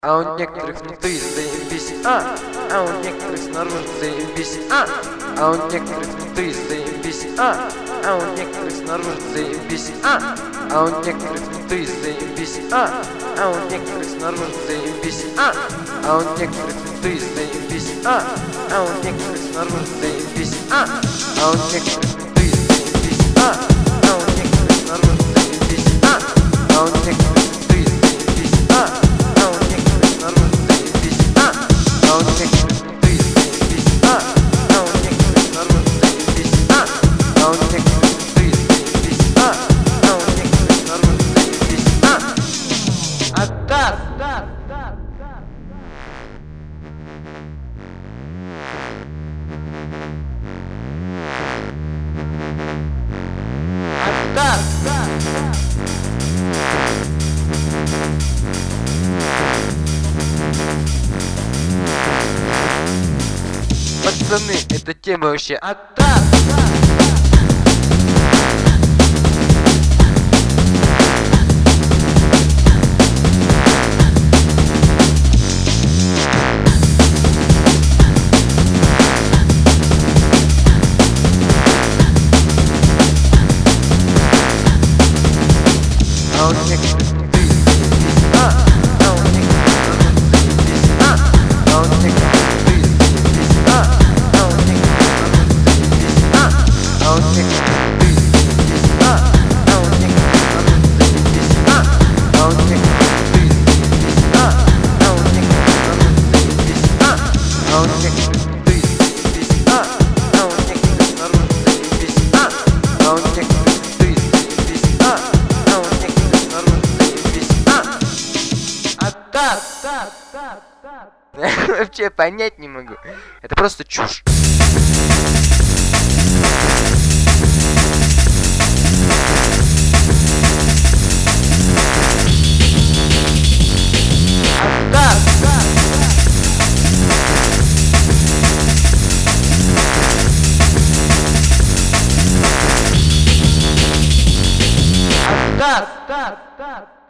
А у некоторых внутри заебись, а у некоторых снаружи заебись, а у некоторых внутри заебись, а у некоторых снаружи заебись, а у некоторых внутри заебись, а у некоторых снаружи заебись, а у некоторых внутри заебись, а у некоторых снаружи заебись, а у некоторых внутри заебись, а у некоторых снаружи заебись, а у некоторых внутри заебись, а у некоторых снаружи заебись, а у некоторых внутри заебись, а у некоторых снаружи заебись, а у некоторых внутри заебись, а у некоторых снаружи заебись, Атас! Пацаны, эта тема вообще Атас! А у некоторых внутри заебись, а у некоторых снаружи заебись, а у некоторых внутри заебись, а у некоторых снаружи заебись, а у некоторых внутри заебись, а у некоторых снаружи заебись, а у некоторых внутри заебись, а у некоторых снаружи заебись, а у некоторых внутри заебись, а у некоторых снаружи заебись, а у некоторых внутри заебись, а у некоторых снаружи заебись, Атас! Вообще понять не могу. Это просто чушь. Атас!